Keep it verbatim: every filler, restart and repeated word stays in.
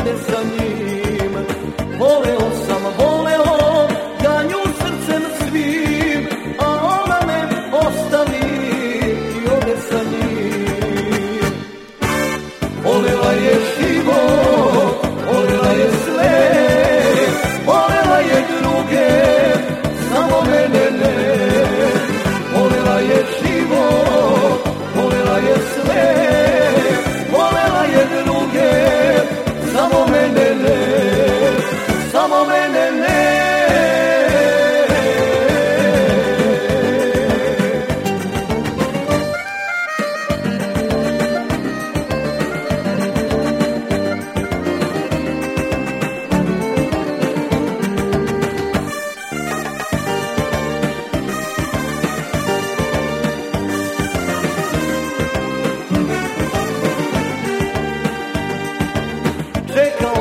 ode sa njim. Voleo sam, voleo, ja nju srcem svim, a ona me ostavi i ode sa njim. Volela je život, volela je sve, volela je druge, samo mene ne. Volela je život, volela je sve, volela je druge, samo mene ne, samo mene ne. Čekao